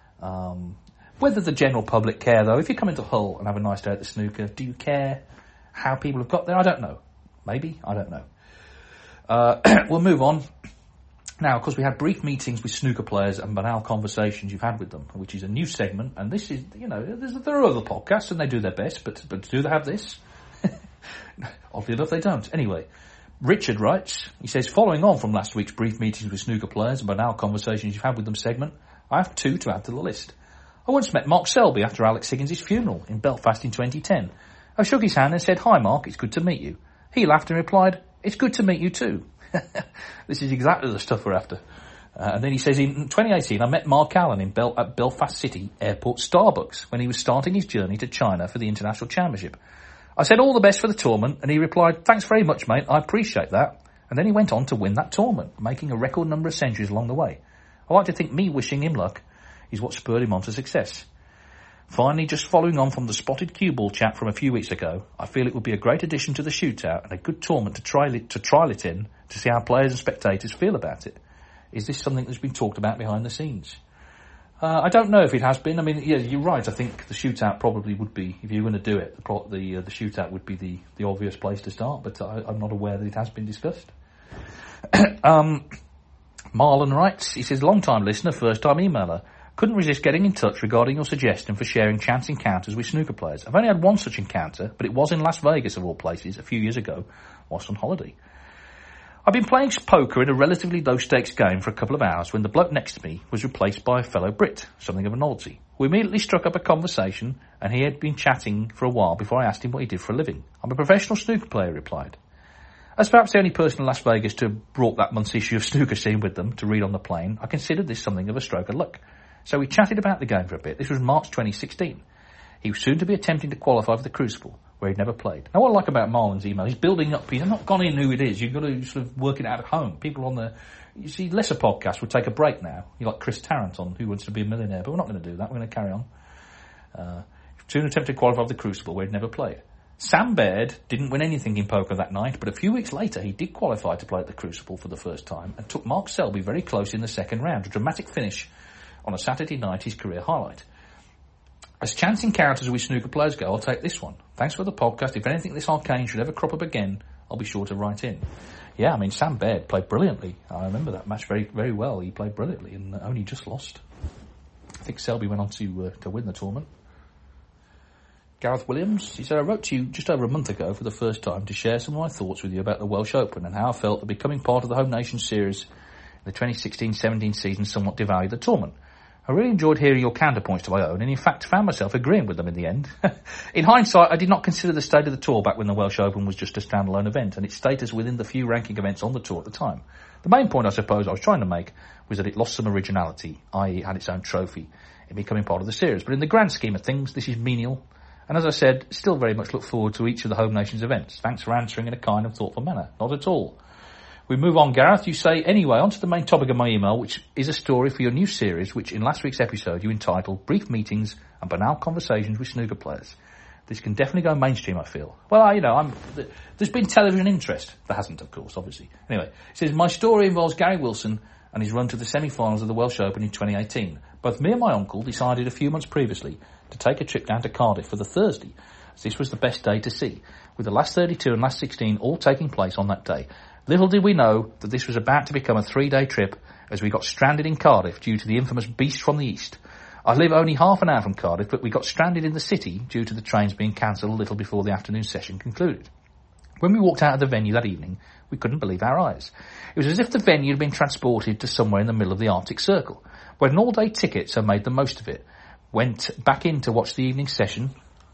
Whether the general public care, though, if you come into Hull and have a nice day at the snooker, do you care how people have got there? I don't know. Maybe, I don't know. We'll move on. Now, of course, we had brief meetings with snooker players and banal conversations you've had with them, which is a new segment. And this is, you know, there are other podcasts and they do their best, but do they have this? Oddly enough, they don't. Anyway, Richard writes, he says, following on from last week's brief meetings with snooker players and banal conversations you've had with them segment, I have 2 to add to the list. I once met Mark Selby after Alex Higgins' funeral in Belfast in 2010. I shook his hand and said, "Hi Mark, it's good to meet you." He laughed and replied, "It's good to meet you too." This is exactly the stuff we're after. And then he says, in 2018, I met Mark Allen at Belfast City Airport Starbucks when he was starting his journey to China for the International Championship. I said, "All the best for the tournament," and he replied, "Thanks very much, mate, I appreciate that." And then he went on to win that tournament, making a record number of centuries along the way. I like to think me wishing him luck is what spurred him on to success. Finally, just following on from the spotted cue ball chat from a few weeks ago, I feel it would be a great addition to the shootout and a good tournament to trial it in to see how players and spectators feel about it. Is this something that's been talked about behind the scenes? I don't know if it has been. I mean, yeah, you're right. I think the shootout probably would be, if you're going to do it, the shootout would be the obvious place to start, but I'm not aware that it has been discussed. Marlon writes, he says, long-time listener, first-time emailer. Couldn't resist getting in touch regarding your suggestion for sharing chance encounters with snooker players. I've only had one such encounter, but it was in Las Vegas, of all places, a few years ago, whilst on holiday. I've been playing poker in a relatively low-stakes game for a couple of hours when the bloke next to me was replaced by a fellow Brit, something of a novelty. We immediately struck up a conversation, and he had been chatting for a while before I asked him what he did for a living. I'm a professional snooker player, he replied. As perhaps the only person in Las Vegas to have brought that month's issue of Snooker Scene with them to read on the plane, I considered this something of a stroke of luck. So we chatted about the game for a bit. This was March 2016. He was soon to be attempting to qualify for the Crucible, where he'd never played. Now, what I like about Marlon's email, he's building up. He's not gone in who it is. You've got to sort of work it out at home. People on the... You see, lesser podcasts would take a break now. You like Chris Tarrant on Who Wants to Be a Millionaire, but we're not going to do that. We're going to carry on. Soon attempted to qualify for the Crucible, where he'd never played. Sam Baird didn't win anything in poker that night, but a few weeks later he did qualify to play at the Crucible for the first time and took Mark Selby very close in the second round, a dramatic finish on a Saturday night, his career highlight. As chance encounters with snooker players go, I'll take this one. Thanks for the podcast. If anything this arcane should ever crop up again, I'll be sure to write in. Yeah, I mean, Sam Baird played brilliantly. I remember that match very, very well. He played brilliantly and only just lost. I think Selby went on to win the tournament. Gareth Williams, he said, I wrote to you just over a month ago for the first time to share some of my thoughts with you about the Welsh Open and how I felt that becoming part of the Home Nations series in the 2016-17 season somewhat devalued the tournament. I really enjoyed hearing your counterpoints to my own and in fact found myself agreeing with them in the end. In hindsight, I did not consider the state of the tour back when the Welsh Open was just a standalone event and its status within the few ranking events on the tour at the time. The main point I suppose I was trying to make was that it lost some originality, i.e. it had its own trophy in becoming part of the series. But in the grand scheme of things, this is menial. And as I said, still very much look forward to each of the Home Nations events. Thanks for answering in a kind and thoughtful manner. Not at all. We move on, Gareth. You say, anyway, on to the main topic of my email, which is a story for your new series, which in last week's episode you entitled Brief Meetings and Banal Conversations with Snooker Players. This can definitely go mainstream, I feel. Well, there's been television interest. There hasn't, of course, obviously. Anyway, it says, my story involves Gary Wilson and his run to the semi-finals of the Welsh Open in 2018. Both me and my uncle decided a few months previously to take a trip down to Cardiff for the Thursday, as this was the best day to see, with the last 32 and last 16 all taking place on that day. Little did we know that this was about to become a 3-day trip as we got stranded in Cardiff due to the infamous beast from the east. I live only half an hour from Cardiff, but we got stranded in the city due to the trains being cancelled a little before the afternoon session concluded. When we walked out of the venue that evening, we couldn't believe our eyes. It was as if the venue had been transported to somewhere in the middle of the Arctic Circle. We had an all-day ticket, so made the most of it. Went back in to watch the evening session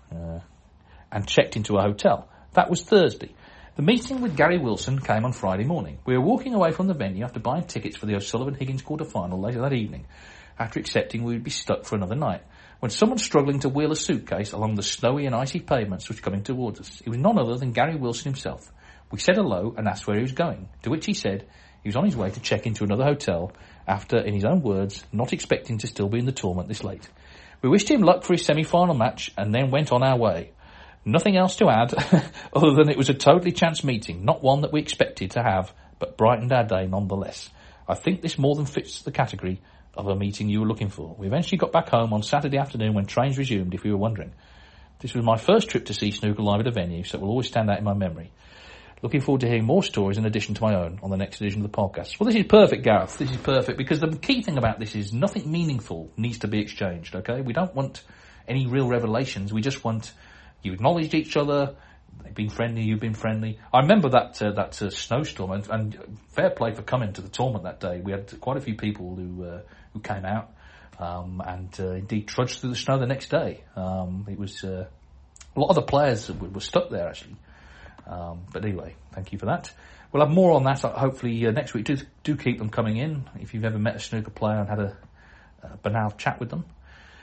and checked into a hotel. That was Thursday. The meeting with Gary Wilson came on Friday morning. We were walking away from the venue after buying tickets for the O'Sullivan-Higgins quarter-final later that evening, after accepting we would be stuck for another night, when someone struggling to wheel a suitcase along the snowy and icy pavements was coming towards us. It was none other than Gary Wilson himself. We said hello and asked where he was going, to which he said he was on his way to check into another hotel after, in his own words, not expecting to still be in the tournament this late. We wished him luck for his semi-final match and then went on our way. Nothing else to add, other than it was a totally chance meeting, not one that we expected to have, but brightened our day nonetheless. I think this more than fits the category of a meeting you were looking for. We eventually got back home on Saturday afternoon when trains resumed, if you were wondering. This was my first trip to see snooker live at a venue, so it will always stand out in my memory. Looking forward to hearing more stories in addition to my own on the next edition of the podcast. Well, this is perfect, Gareth. This is perfect, because the key thing about this is nothing meaningful needs to be exchanged, okay? We don't want any real revelations. We just want you acknowledged each other, they've been friendly, you've been friendly. I remember that snowstorm, and fair play for coming to the tournament that day. We had quite a few people who came out and indeed trudged through the snow the next day. It was a lot of the players were stuck there, actually. But anyway, thank you for that. We'll have more on that hopefully next week. Do keep them coming in if you've ever met a snooker player and had a banal chat with them.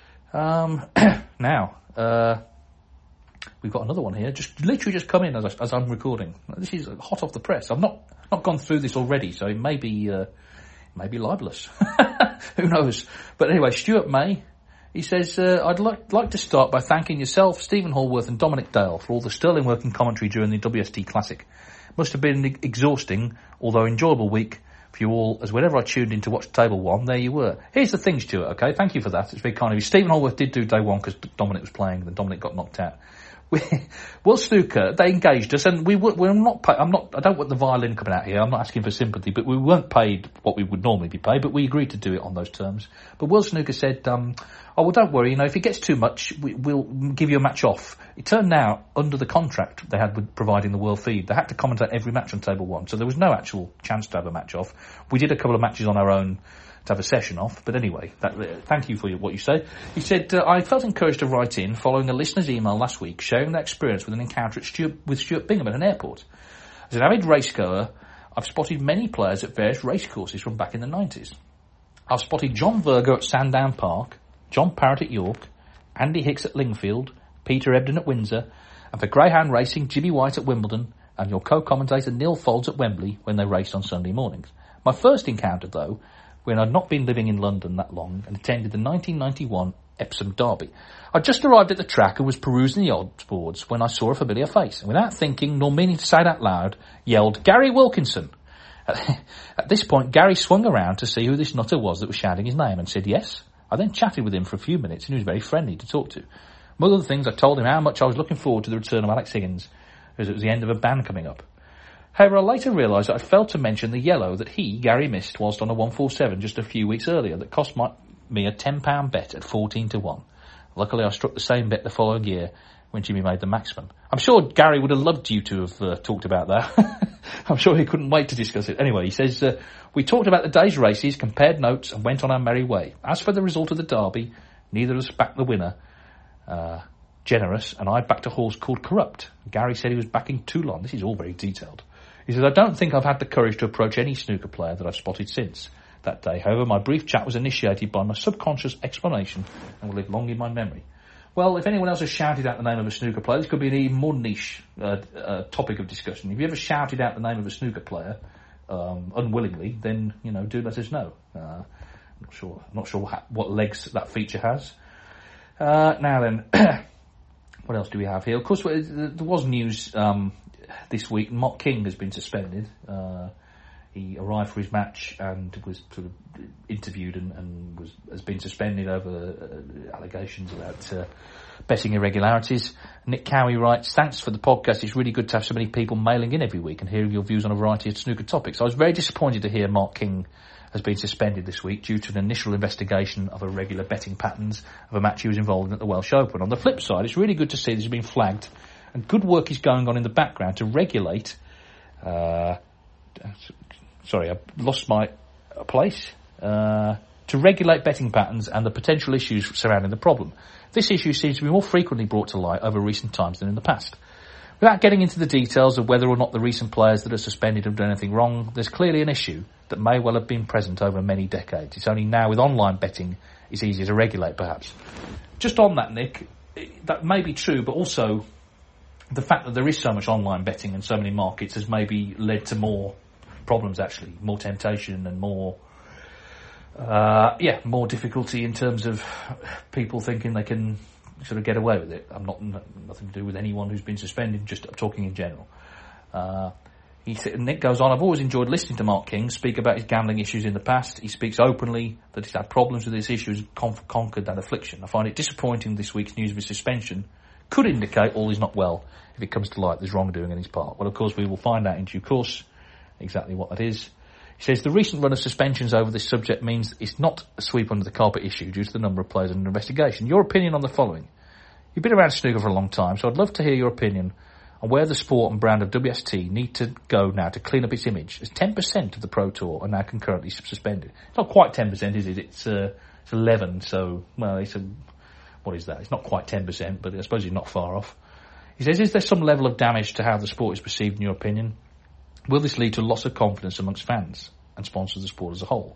Now, we've got another one here, literally just come in as I'm recording. This is hot off the press. I've not gone through this already, so it may be libelous. Who knows? But anyway, Stuart May, he says, I'd like to start by thanking yourself, Stephen Hallworth and Dominic Dale for all the sterling work and commentary during the WST Classic. Must have been an exhausting, although enjoyable week for you all, as whenever I tuned in to watch Table 1, there you were. Here's the thing, Stuart, okay? Thank you for that. It's very kind of you. Stephen Hallworth did do day one because Dominic was playing, and then Dominic got knocked out. World Snooker, they engaged us, and I don't want the violin coming out here, I'm not asking for sympathy, but we weren't paid what we would normally be paid, but we agreed to do it on those terms. But World Snooker said, oh, well, don't worry, if it gets too much, we'll give you a match off. It turned out, under the contract they had with providing the world feed, they had to commentate every match on Table 1, so there was no actual chance to have a match off. We did a couple of matches on our own to have a session off, but anyway, thank you for what you said. He said, I felt encouraged to write in following a listener's email last week sharing their experience with an encounter with Stuart Bingham at an airport. As an avid racegoer, I've spotted many players at various racecourses from back in the 90s. I've spotted John Virgo at Sandown Park, John Parrott at York, Andy Hicks at Lingfield, Peter Ebden at Windsor, and for greyhound racing, Jimmy White at Wimbledon, and your co-commentator Neil Folds at Wembley when they raced on Sunday mornings. My first encounter, though, when I'd not been living in London that long and attended the 1991 Epsom Derby. I just arrived at the track and was perusing the odds boards when I saw a familiar face, and without thinking nor meaning to say it out loud, yelled, "Gary Wilkinson!" At this point, Gary swung around to see who this nutter was that was shouting his name and said yes. I then chatted with him for a few minutes and he was very friendly to talk to. Among other things, I told him how much I was looking forward to the return of Alex Higgins, as it was the end of a ban coming up. However, I later realised that I failed to mention the yellow that he, Gary, missed whilst on a 147 just a few weeks earlier that cost me a £10 bet at 14-1. Luckily, I struck the same bet the following year when Jimmy made the maximum. I'm sure Gary would have loved you to have talked about that. I'm sure he couldn't wait to discuss it. Anyway, he says, we talked about the day's races, compared notes, and went on our merry way. As for the result of the derby, neither of us backed the winner, Generous, and I backed a horse called Corrupt. Gary said he was backing Toulon. This is all very detailed. He says, I don't think I've had the courage to approach any snooker player that I've spotted since that day. However, my brief chat was initiated by my subconscious explanation and will live long in my memory. Well, if anyone else has shouted out the name of a snooker player, this could be an even more niche topic of discussion. If you ever shouted out the name of a snooker player unwillingly, then, do let us know. I'm not sure what legs that feature has. Now then, what else do we have here? Of course, there was news this week. Mark King has been suspended. He arrived for his match and was sort of interviewed and has been suspended over allegations about betting irregularities. Nick Cowie writes, thanks for the podcast. It's really good to have so many people mailing in every week and hearing your views on a variety of snooker topics. I was very disappointed to hear Mark King has been suspended this week due to an initial investigation of irregular betting patterns of a match he was involved in at the Welsh Open. On the flip side, it's really good to see this has been flagged and good work is going on in the background to regulate sorry, I lost my place. To regulate betting patterns and the potential issues surrounding the problem. This issue seems to be more frequently brought to light over recent times than in the past. Without getting into the details of whether or not the recent players that are suspended have done anything wrong, there's clearly an issue that may well have been present over many decades. It's only now with online betting it's easier to regulate, perhaps. Just on that, Nick, that may be true, but also the fact that there is so much online betting in so many markets has maybe led to more problems, actually, more temptation and more difficulty in terms of people thinking they can sort of get away with it. Nothing to do with anyone who's been suspended, just talking in general. Nick goes on, I've always enjoyed listening to Mark King speak about his gambling issues in the past. He speaks openly that he's had problems with his issues, conquered that affliction. I find it disappointing this week's news of his suspension could indicate all is not well if it comes to light there's wrongdoing on his part. Well, of course, we will find out in due course exactly what that is. He says the recent run of suspensions over this subject means it's not a sweep under the carpet issue due to the number of players under investigation. Your opinion on the following. You've been around snooker for a long time, so I'd love to hear your opinion on where the sport and brand of WST need to go now to clean up its image, as 10% of the Pro Tour are now concurrently suspended. It's not quite 10%, is it? It's 11, so, well, what is that? It's not quite 10%, but I suppose it's not far off. He says, is there some level of damage to how the sport is perceived in your opinion? Will this lead to loss of confidence amongst fans and sponsors of the sport as a whole?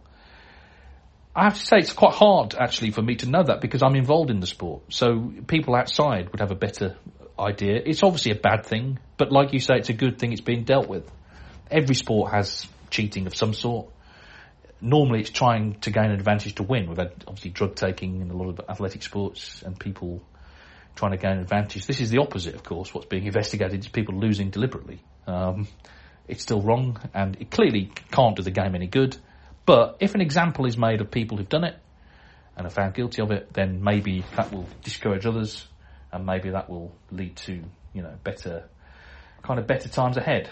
I have to say it's quite hard, actually, for me to know that because I'm involved in the sport. So people outside would have a better idea. It's obviously a bad thing, but like you say, it's a good thing it's being dealt with. Every sport has cheating of some sort. Normally it's trying to gain an advantage to win. We've had, obviously, drug taking in a lot of athletic sports and people trying to gain an advantage. This is the opposite, of course. What's being investigated is people losing deliberately. It's still wrong, and it clearly can't do the game any good. But if an example is made of people who've done it and are found guilty of it, then maybe that will discourage others, and maybe that will lead to, better times ahead.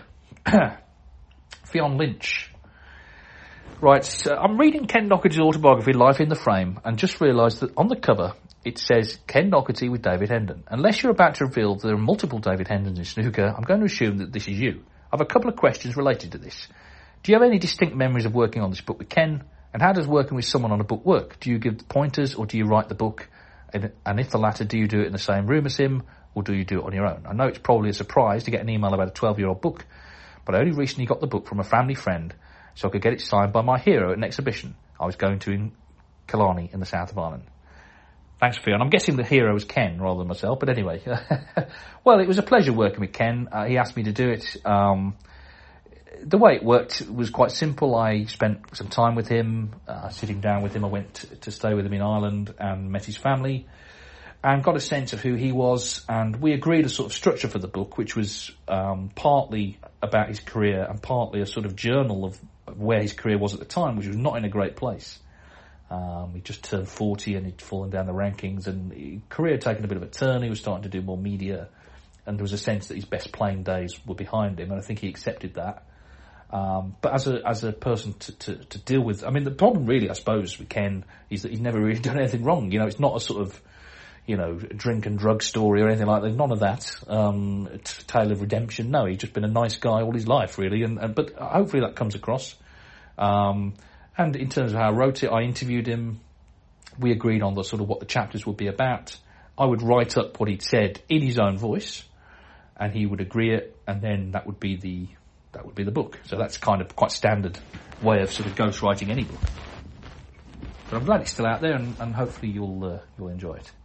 Fionn Lynch writes, I'm reading Ken Doherty's autobiography, Life in the Frame, and just realised that on the cover it says Ken Doherty with David Hendon. Unless you're about to reveal that there are multiple David Hendons in snooker, I'm going to assume that this is you. I have a couple of questions related to this. Do you have any distinct memories of working on this book with Ken? And how does working with someone on a book work? Do you give pointers or do you write the book? And if the latter, do you do it in the same room as him or do you do it on your own? I know it's probably a surprise to get an email about a 12-year-old book, but I only recently got the book from a family friend so I could get it signed by my hero at an exhibition. I was going to in Killarney in the south of Ireland. Thanks, Fiona. I'm guessing the hero is Ken rather than myself, but anyway. Well, it was a pleasure working with Ken. He asked me to do it. The way it worked was quite simple. I spent some time with him, sitting down with him. I went to stay with him in Ireland and met his family and got a sense of who he was. And we agreed a sort of structure for the book, which was partly about his career and partly a sort of journal of where his career was at the time, which was not in a great place. He just turned 40 and he'd fallen down the rankings, and his career had taken a bit of a turn. He was starting to do more media, and there was a sense that his best playing days were behind him, and I think he accepted that. But as a person to deal with, I mean, the problem really, I suppose, with Ken is that he's never really done anything wrong. You know, it's not a sort of, you know, drink and drug story or anything like that. None of that. Tale of redemption. No, he's just been a nice guy all his life, really. But hopefully that comes across. And in terms of how I wrote it, I interviewed him. We agreed on the sort of what the chapters would be about. I would write up what he'd said in his own voice, and he would agree it, and then that would be the book. So that's kind of quite standard way of sort of ghostwriting any book. But I'm glad it's still out there, and hopefully you'll enjoy it.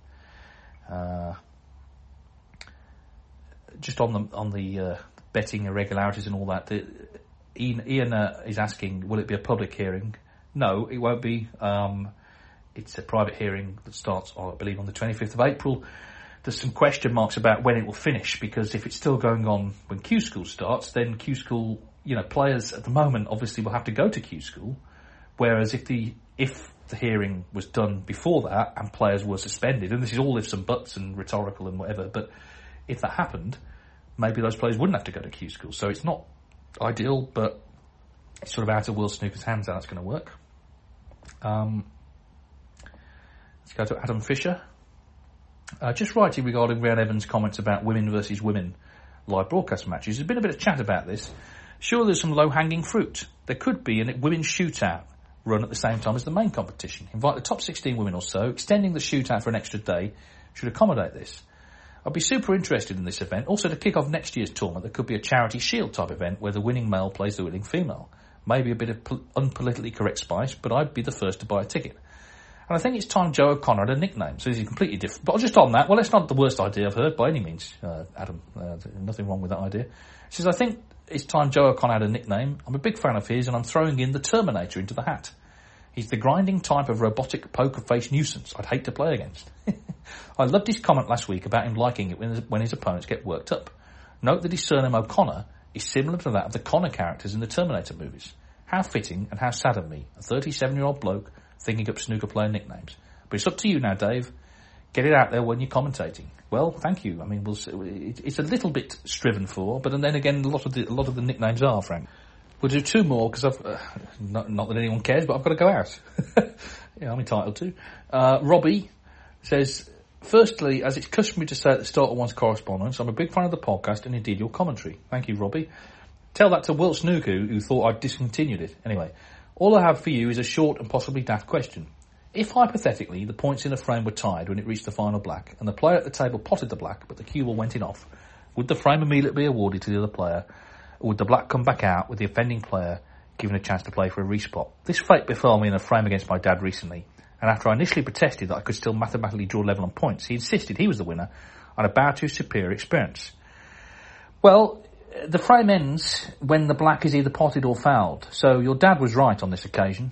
Just on the betting irregularities and all that. Ian is asking, will it be a public hearing? No, it won't be. It's a private hearing that starts, I believe, on the 25th of April. There's some question marks about when it will finish, because if it's still going on when Q School starts, then Q School, you know, players at the moment obviously will have to go to Q School, whereas if the hearing was done before that and players were suspended, and this is all ifs and buts and rhetorical and whatever, but if that happened, maybe those players wouldn't have to go to Q School. So it's not ideal, but it's sort of out of World Snooker's hands how that's going to work. Let's go to Adam Fisher. Just writing regarding Rhian Evans' comments about women versus women live broadcast matches. There's been a bit of chat about this. Sure, there's some low-hanging fruit. There could be a women's shootout run at the same time as the main competition. Invite the top 16 women or so. Extending the shootout for an extra day should accommodate this. I'd be super interested in this event. Also, to kick off next year's tournament, there could be a charity shield type event where the winning male plays the winning female. Maybe a bit of unpolitically correct spice, but I'd be the first to buy a ticket. And I think it's time Joe O'Connor had a nickname, so he's completely different. But just on that, well, it's not the worst idea I've heard by any means, Adam. Nothing wrong with that idea. He says, I think it's time Joe O'Connor had a nickname. I'm a big fan of his, and I'm throwing in the Terminator into the hat. He's the grinding type of robotic poker-faced nuisance I'd hate to play against. I loved his comment last week about him liking it when his opponents get worked up. Note that his surname O'Connor is similar to that of the Connor characters in the Terminator movies. How fitting and how sad of me, a 37-year-old bloke thinking up snooker player nicknames. But it's up to you now, Dave. Get it out there when you're commentating. Well, thank you. I mean, it's a little bit striven for, but then again, a lot of the nicknames are, Frank. We'll do two more, because I've not that anyone cares, but I've got to go out. Yeah, I'm entitled to. Robbie says, firstly, as it's customary to say at the start of one's correspondence, I'm a big fan of the podcast and indeed your commentary. Thank you, Robbie. Tell that to Wilt Snooker, who thought I'd discontinued it. Anyway, all I have for you is a short and possibly daft question. If, hypothetically, the points in a frame were tied when it reached the final black, and the player at the table potted the black, but the cue ball went in off, would the frame immediately be awarded to the other player, or would the black come back out with the offending player given a chance to play for a respot? This fate befell me in a frame against my dad recently, and after I initially protested that I could still mathematically draw level on points, he insisted he was the winner on a bow to his superior experience. Well, the frame ends when the black is either potted or fouled, so your dad was right on this occasion.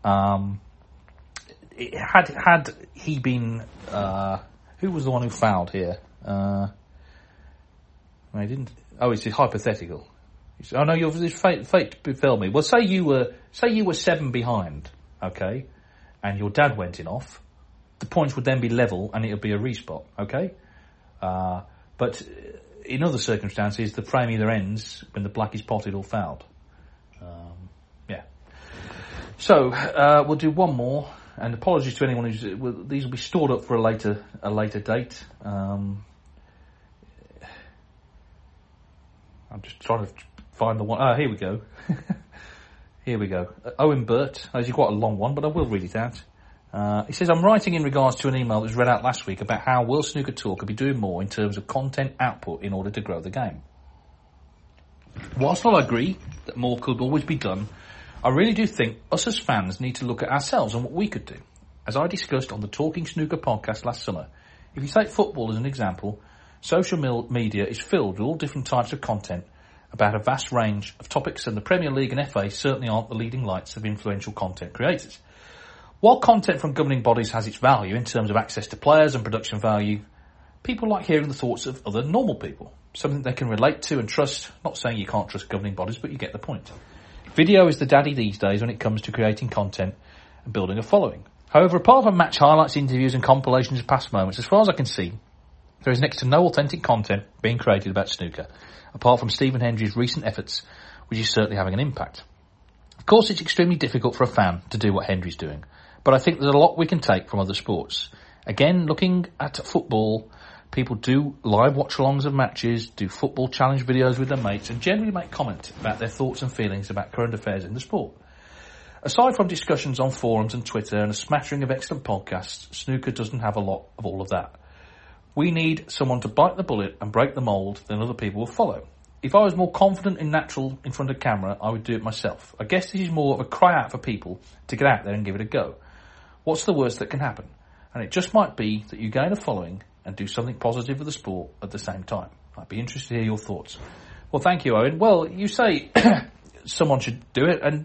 Had he been... who was the one who fouled here? I didn't... Oh, it's hypothetical. Oh no, this fate befell me. Well, say you were 7 behind, okay, and your dad went in off. The points would then be level, and it would be a respot, okay. But in other circumstances, the frame either ends when the black is potted or fouled. Yeah. So we'll do one more, and apologies to anyone who's. These will be stored up for a later date. I'm just trying to find the one. Here we go. Here we go. Owen Burt. This is quite a long one, but I will read it out. He says, I'm writing in regards to an email that was read out last week about how World Snooker Tour could be doing more in terms of content output in order to grow the game. Whilst I agree that more could always be done, I really do think us as fans need to look at ourselves and what we could do. As I discussed on the Talking Snooker podcast last summer, if you take football as an example, social media is filled with all different types of content about a vast range of topics, and the Premier League and FA certainly aren't the leading lights of influential content creators. While content from governing bodies has its value in terms of access to players and production value, people like hearing the thoughts of other normal people, something they can relate to and trust. Not saying you can't trust governing bodies, but you get the point. Video is the daddy these days when it comes to creating content and building a following. However, apart from match highlights, interviews and compilations of past moments, as far as I can see, there is next to no authentic content being created about snooker, apart from Stephen Hendry's recent efforts, which is certainly having an impact. Of course, it's extremely difficult for a fan to do what Hendry's doing, but I think there's a lot we can take from other sports. Again, looking at football, people do live watch-alongs of matches, do football challenge videos with their mates, and generally make comment about their thoughts and feelings about current affairs in the sport. Aside from discussions on forums and Twitter and a smattering of excellent podcasts, snooker doesn't have a lot of all of that. We need someone to bite the bullet and break the mould, then other people will follow. If I was more confident and natural in front of camera, I would do it myself. I guess this is more of a cry out for people to get out there and give it a go. What's the worst that can happen? And it just might be that you gain a following and do something positive for the sport at the same time. I'd be interested to hear your thoughts. Well, thank you, Owen. Well, you say someone should do it, and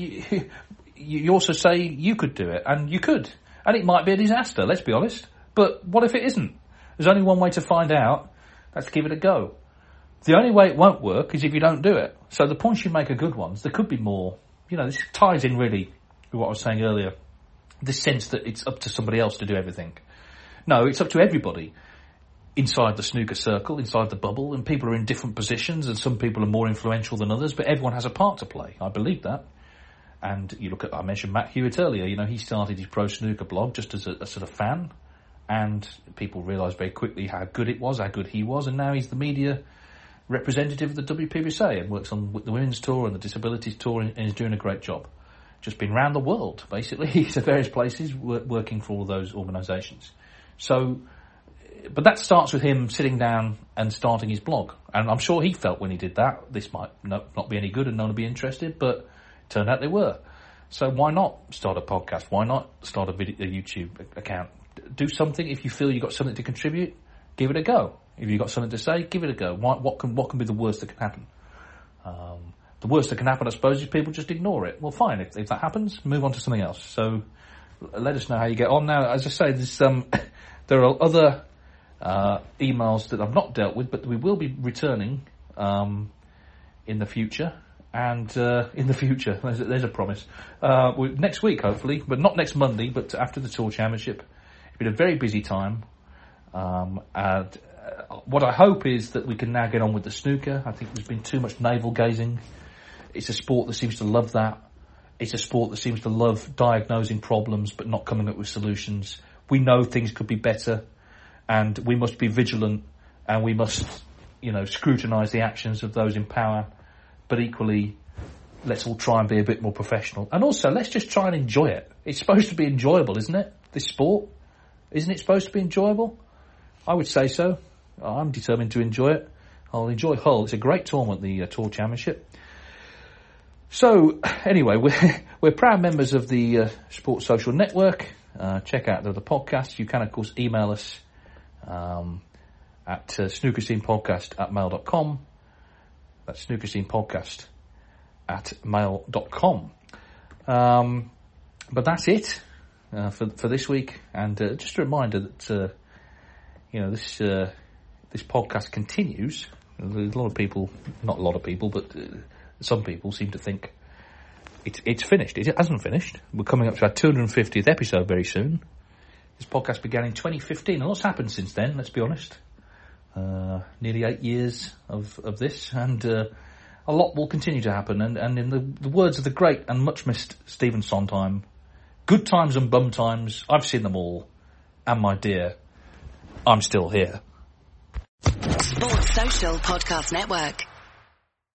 you also say you could do it, and you could. And it might be a disaster, let's be honest. But what if it isn't? There's only one way to find out. That's give it a go. The only way it won't work is if you don't do it. So the points you make are good ones. There could be more. This ties in really with what I was saying earlier. This sense that it's up to somebody else to do everything. No, it's up to everybody inside the snooker circle, inside the bubble, and people are in different positions, and some people are more influential than others, but everyone has a part to play. I believe that. And you look at, I mentioned Matt Hewitt earlier, he started his pro snooker blog just as a sort of fan, and people realised very quickly how good it was, how good he was, and now he's the media representative of the WPBSA and works on the Women's Tour and the Disabilities Tour, and is doing a great job. Just been around the world, basically, to various places, working for all those organisations. So, but that starts with him sitting down and starting his blog. And I'm sure he felt when he did that, this might not be any good and no one will be interested, but it turned out they were. So why not start a podcast? Why not start a YouTube account? Do something. If you feel you've got something to contribute, give it a go. If you've got something to say, give it a go. What can be the worst that can happen? The worst that can happen, I suppose, is people just ignore it. Well, fine. If that happens, move on to something else. So let us know how you get on. Now, as I say, there are other emails that I've not dealt with, but we will be returning in the future. And in the future, there's a promise. Next week, hopefully, but not next Monday, but after the Tour Championship. It's been a very busy time. And what I hope is that we can now get on with the snooker. I think there's been too much navel-gazing. It's a sport that seems to love that. It's a sport that seems to love diagnosing problems but not coming up with solutions. We know things could be better, and we must be vigilant, and we must, scrutinise the actions of those in power. But equally, let's all try and be a bit more professional. And also, let's just try and enjoy it. It's supposed to be enjoyable, isn't it? This sport? Isn't it supposed to be enjoyable? I would say so. I'm determined to enjoy it. I'll enjoy Hull. It's a great tournament, the Tour Championship. So, anyway, we're proud members of the Sports Social Network. Check out the podcasts. You can, of course, email us at snookerscenepodcast@mail.com. That's snookerscenepodcast@mail.com. But that's it for this week. And just a reminder that this podcast continues. There's a lot of people, not a lot of people, but some people seem to think it's finished. It hasn't finished. We're coming up to our 250th episode very soon. This podcast began in 2015, and lots happened since then, let's be honest. Nearly 8 years of this, and a lot will continue to happen. And in the words of the great and much missed Stephen Sondheim, good times and bum times, I've seen them all. And my dear, I'm still here. Sports Social Podcast Network.